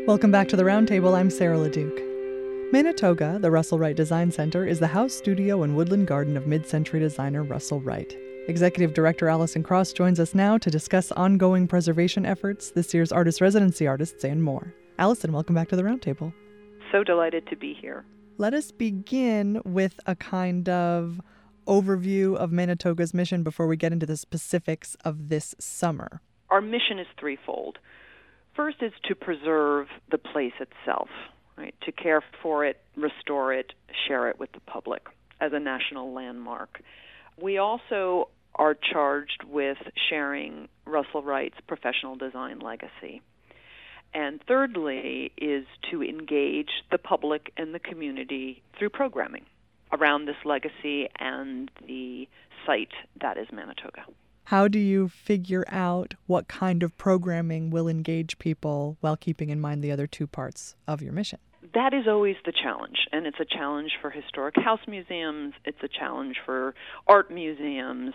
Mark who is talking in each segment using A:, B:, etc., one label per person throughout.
A: Welcome back to the Roundtable. I'm Sarah LeDuc. Manitoga, the Russell Wright Design Center, is the house, studio, and woodland garden of mid-century designer Russell Wright. Executive Director Allison Cross joins us now to discuss ongoing preservation efforts, this year's artist residency artists, and more. Allison, welcome back to the Roundtable.
B: So delighted to be here.
A: Let us begin with a kind of overview of Manitoga's mission before we get into the specifics of this summer.
B: Our mission is threefold. First is to preserve the place itself, right? To care for it, restore it, share it with the public as a national landmark. We also are charged with sharing Russell Wright's professional design legacy. And thirdly is to engage the public and the community through programming around this legacy and the site that is Manitoga.
A: How do you figure out what kind of programming will engage people while keeping in mind the other two parts of your mission?
B: That is always the challenge, and it's a challenge for historic house museums. It's a challenge for art museums.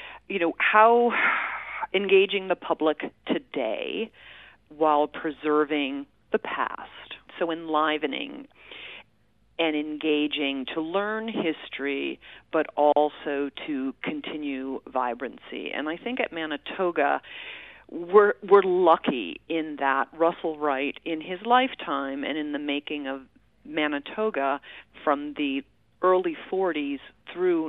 B: How engaging the public today while preserving the past. So enlivening and engaging to learn history, but also to continue vibrancy. And I think at Manitoga, we're lucky in that Russell Wright, in his lifetime and in the making of Manitoga from the early 40s through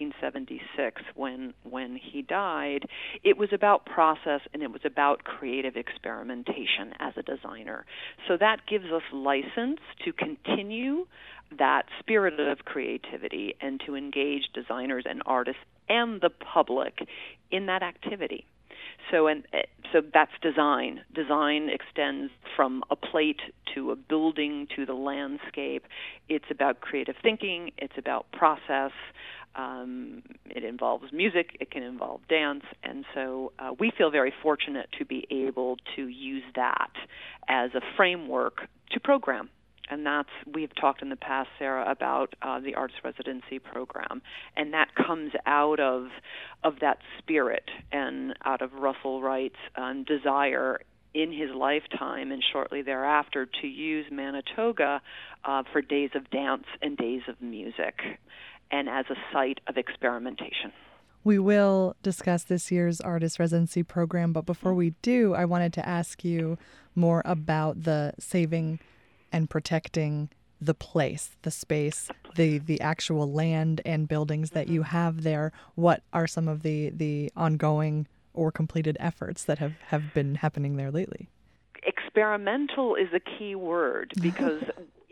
B: 1976 when he died, it was about process and it was about creative experimentation as a designer. So that gives us license to continue that spirit of creativity and to engage designers and artists and the public in that activity. So that's design. Design extends from a plate to a building to the landscape. It's about creative thinking. It's about process. It involves music. It can involve dance. And so we feel very fortunate to be able to use that as a framework to program. And we've talked in the past, Sarah, about the arts residency program. And that comes out of that spirit and out of Russell Wright's desire in his lifetime and shortly thereafter to use Manitoga for days of dance and days of music and as a site of experimentation.
A: We will discuss this year's artist residency program, but before we do, I wanted to ask you more about the saving and protecting the place, the space, the actual land and buildings that you have there. What are some of the ongoing or completed efforts that have been happening there lately?
B: Experimental is a key word because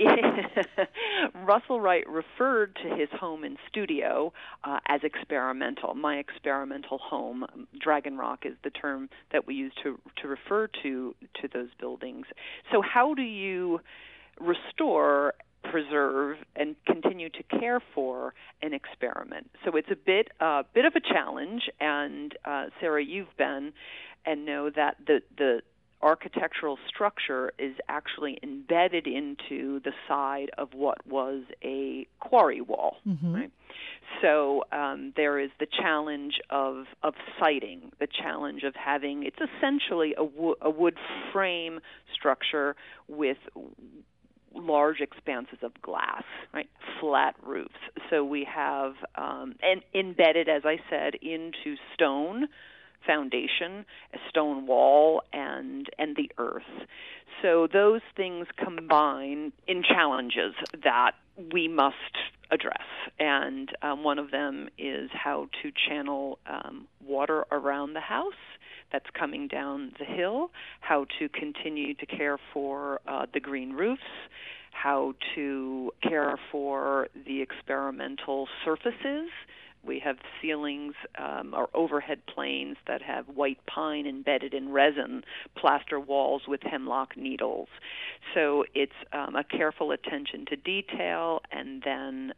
B: Russell Wright referred to his home and studio as experimental. My experimental home, Dragon Rock, is the term that we use to refer to those buildings. So how do you restore, preserve, and continue to care for an experiment? So it's a bit of a challenge, and Sarah, you've been and know that the architectural structure is actually embedded into the side of what was a quarry wall. Mm-hmm. Right? So there is the challenge of siting, the challenge of having, it's essentially a wood frame structure with large expanses of glass, right? Flat roofs. So we have and embedded, as I said, into stone foundation, a stone wall, and the earth. So those things combine in challenges that we must address. And one of them is how to channel water around the house that's coming down the hill, how to continue to care for the green roofs, how to care for the experimental surfaces. We have ceilings or overhead planes that have white pine embedded in resin, plaster walls with hemlock needles. So it's a careful attention to detail and then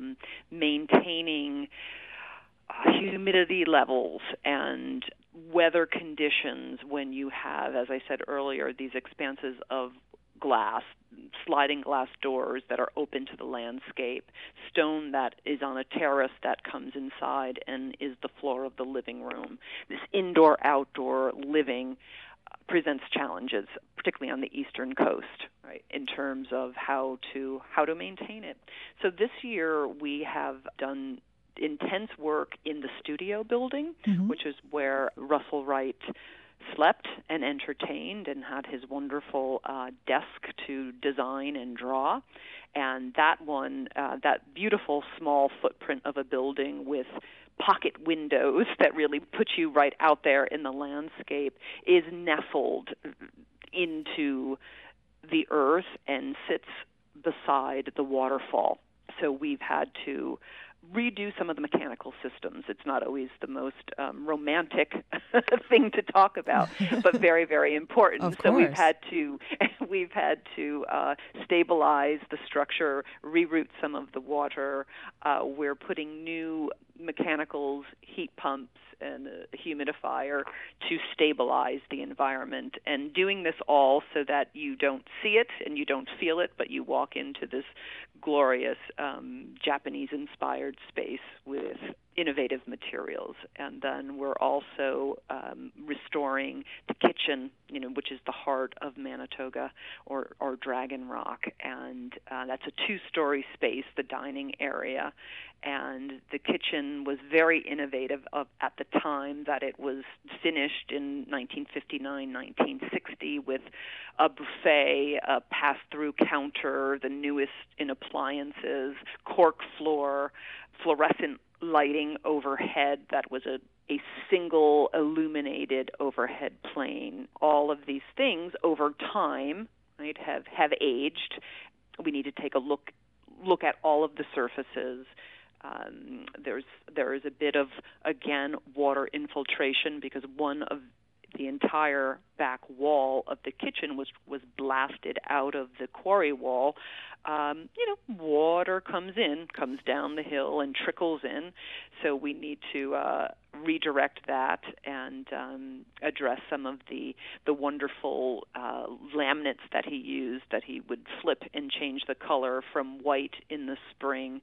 B: maintaining humidity levels and weather conditions when you have, as I said earlier, these expanses of glass, sliding glass doors that are open to the landscape, stone that is on a terrace that comes inside and is the floor of the living room. This indoor-outdoor living presents challenges, particularly on the eastern coast, right, in terms of how to maintain it. So this year we have done intense work in the studio building, which is where Russell Wright slept and entertained and had his wonderful desk to design and draw. And that one, that beautiful small footprint of a building with pocket windows that really put you right out there in the landscape, is nestled into the earth and sits beside the waterfall. So we've had to redo some of the mechanical systems. It's not always the most romantic thing to talk about, but very, very important.
A: Of course.
B: So we've had to stabilize the structure, reroute some of the water. We're putting new mechanicals, heat pumps, and a humidifier to stabilize the environment, and doing this all so that you don't see it and you don't feel it, but you walk into this glorious Japanese-inspired space with innovative materials. And then we're also restoring the kitchen, which is the heart of Manitoga, or Dragon Rock. And that's a two-story space, the dining area. And the kitchen was very innovative at the time that it was finished in 1959, 1960, with a buffet, a pass-through counter, the newest in appliances, cork floor, fluorescent lighting overhead that was a single illuminated overhead plane. All of these things over time, right, have aged. We need to take a look at all of the surfaces. There is a bit of, again, water infiltration, because one of the entire back wall of the kitchen was blasted out of the quarry wall. Water comes down the hill and trickles in, so we need to redirect that and address some of the wonderful laminates that he used, that he would flip and change the color from white in the spring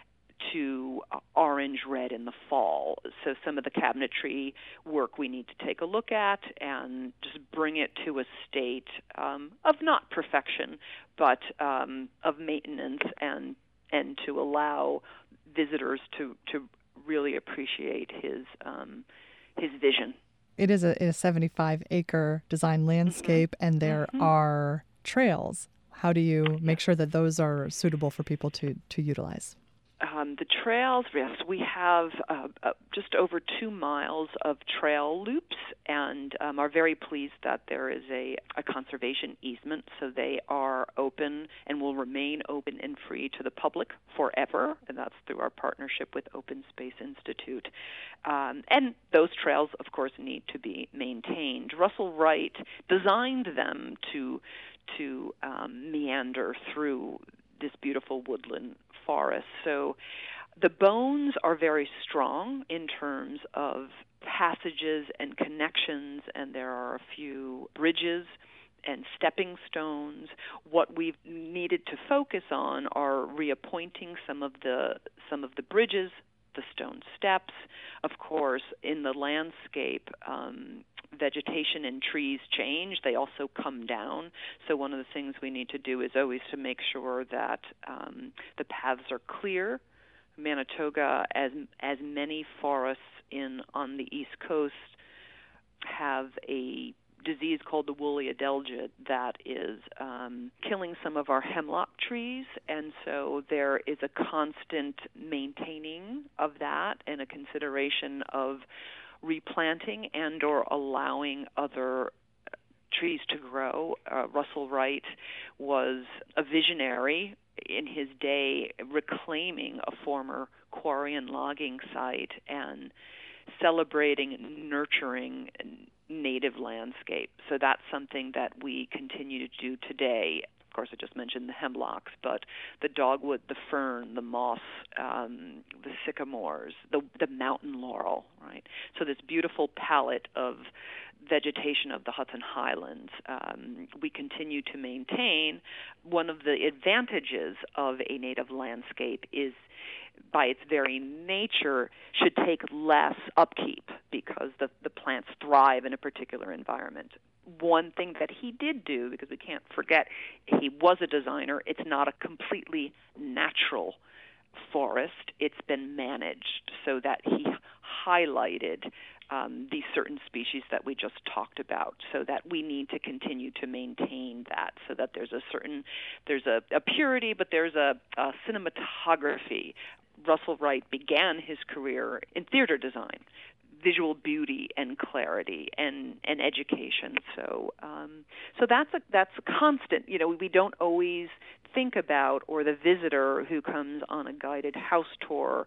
B: to orange-red in the fall. So some of the cabinetry work we need to take a look at and just bring it to a state of not perfection, but of maintenance, and to allow visitors to really appreciate his vision.
A: It is a 75-acre design landscape, and there are trails. How do you make sure that those are suitable for people to utilize?
B: The trails, yes, we have just over 2 miles of trail loops, and are very pleased that there is a conservation easement, so they are open and will remain open and free to the public forever, and that's through our partnership with Open Space Institute. And those trails, of course, need to be maintained. Russell Wright designed them to meander through this beautiful woodland forest. So the bones are very strong in terms of passages and connections, and there are a few bridges and stepping stones. What we've needed to focus on are reappointing some of the bridges, the stone steps. Of course, in the landscape, vegetation and trees change. They also come down. So one of the things we need to do is always to make sure that the paths are clear. Manitoga, as many forests on the East Coast, have a disease called the woolly adelgid that is killing some of our hemlock trees, and so there is a constant maintaining of that and a consideration of replanting and or allowing other trees to grow. Russell Wright was a visionary in his day, reclaiming a former quarry and logging site and celebrating and nurturing native landscape. So that's something that we continue to do today. Of course, I just mentioned the hemlocks, but the dogwood, the fern, the moss, the sycamores, the mountain laurel, right? So this beautiful palette of vegetation of the Hudson Highlands, we continue to maintain. One of the advantages of a native landscape is, by its very nature, should take less upkeep because the plants thrive in a particular environment. one thing that he did do, because we can't forget he was a designer, it's not a completely natural forest. It's been managed so that he highlighted these certain species that we just talked about, so that we need to continue to maintain that, so that there's a purity, but there's a cinematography. Russell Wright began his career in theater design, visual beauty and clarity and education. So that's a constant. We don't always think about, or the visitor who comes on a guided house tour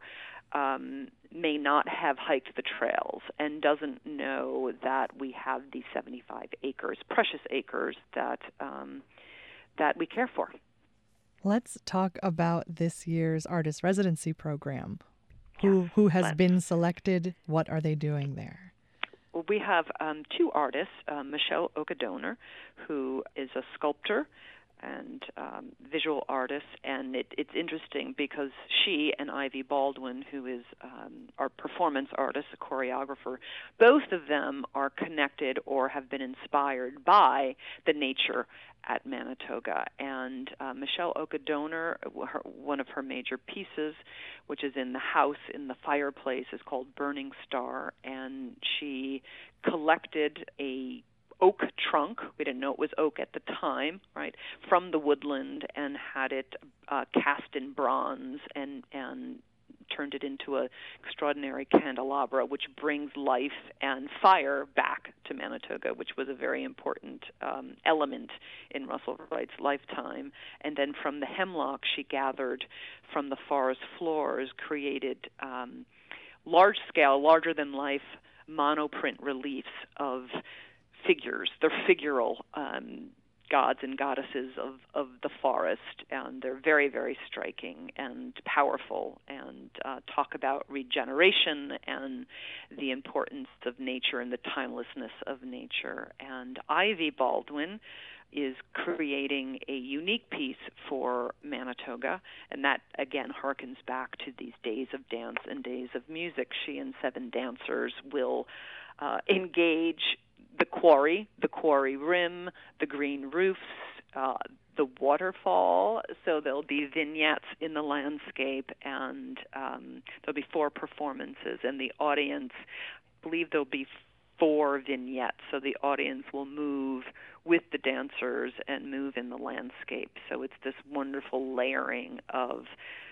B: may not have hiked the trails and doesn't know that we have these 75 acres, precious acres that we care for.
A: Let's talk about this year's artist residency program. Who has been selected? What are they doing there?
B: Well, we have two artists, Michelle Okadonor, who is a sculptor and visual artist, and it's interesting because she and Ivy Baldwin, who is our performance artist, a choreographer, both of them are connected or have been inspired by the nature at Manitoga. And Michelle Okadonor, one of her major pieces, which is in the house in the fireplace, is called Burning Star, and she collected a oak trunk, we didn't know it was oak at the time, right, from the woodland, and had it cast in bronze and turned it into an extraordinary candelabra, which brings life and fire back to Manitoga, which was a very important element in Russell Wright's lifetime. And then from the hemlock she gathered from the forest floors, created large-scale, larger-than-life monoprint reliefs of figures. They're figural gods and goddesses of the forest, and they're very, very striking and powerful, and talk about regeneration and the importance of nature and the timelessness of nature. And Ivy Baldwin is creating a unique piece for Manitoga, and that, again, harkens back to these days of dance and days of music. She and 7 dancers will engage the quarry rim, the green roofs, the waterfall. So there'll be vignettes in the landscape, and there'll be 4 performances, and the audience, I believe there'll be 4 vignettes, so the audience will move with the dancers and move in the landscape. So it's this wonderful layering of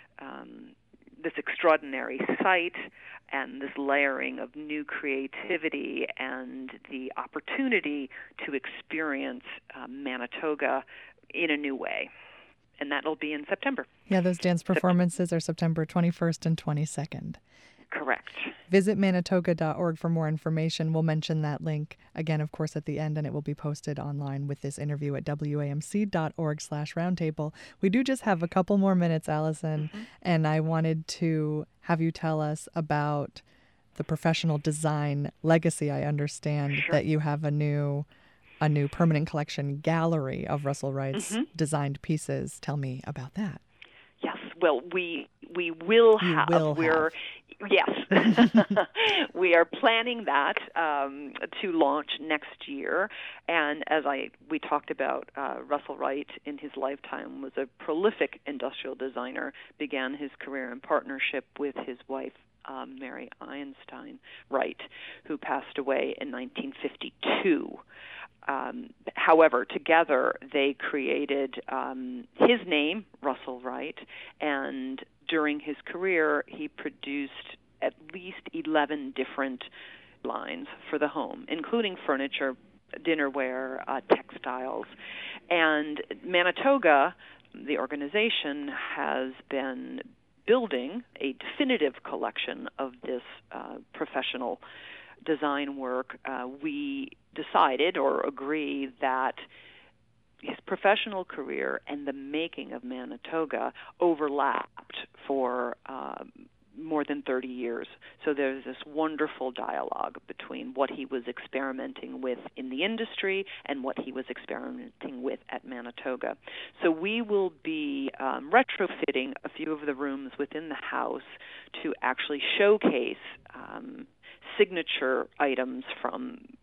B: this extraordinary site and this layering of new creativity and the opportunity to experience Manitoga in a new way. And that'll be in September.
A: Yeah, those dance performances are September 21st and 22nd.
B: Correct.
A: Visit manitoga.org for more information. We'll mention that link again, of course, at the end, and it will be posted online with this interview at wamc.org/roundtable. We do just have a couple more minutes, Allison, and I wanted to have you tell us about the professional design legacy. I understand that you have a new permanent collection gallery of Russell Wright's designed pieces. Tell me about that.
B: Yes, well, we will have. Yes, we are planning that to launch next year. And as we talked about, Russell Wright in his lifetime was a prolific industrial designer. Began his career in partnership with his wife, Mary Einstein Wright, who passed away in 1952. However, together they created his name, Russell Wright, and during his career he produced at least 11 different lines for the home, including furniture, dinnerware, textiles. And Manitoga, the organization, has been building a definitive collection of this professional design work. We decided or agree that his professional career and the making of Manitoga overlapped for more than 30 years. So there's this wonderful dialogue between what he was experimenting with in the industry and what he was experimenting with at Manitoga. So we will be retrofitting a few of the rooms within the house to actually showcase signature items from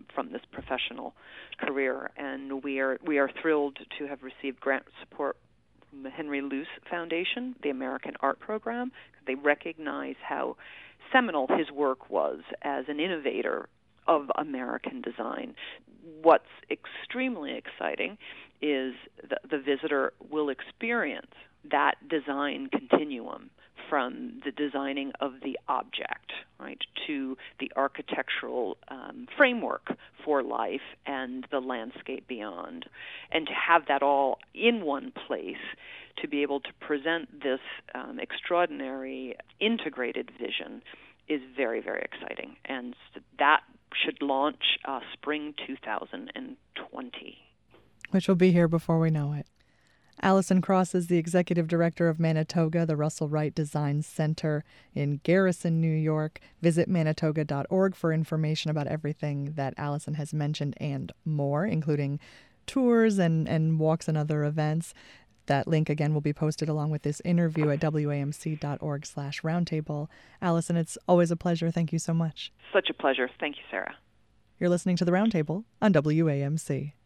B: from this professional career. And we are thrilled to have received grant support from the Henry Luce Foundation, the American Art Program. They recognize how seminal his work was as an innovator of American design. What's extremely exciting is the visitor will experience that design continuum from the designing of the object, right, to the architectural framework for life and the landscape beyond. And to have that all in one place, to be able to present this extraordinary integrated vision is very, very exciting. And that should launch spring 2020.
A: Which will be here before we know it. Allison Cross is the executive director of Manitoga, the Russell Wright Design Center in Garrison, New York. Visit manitoga.org for information about everything that Allison has mentioned and more, including tours and walks and other events. That link, again, will be posted along with this interview at wamc.org/roundtable. Allison, it's always a pleasure. Thank you so much.
B: Such a pleasure. Thank you, Sarah.
A: You're listening to The Roundtable on WAMC.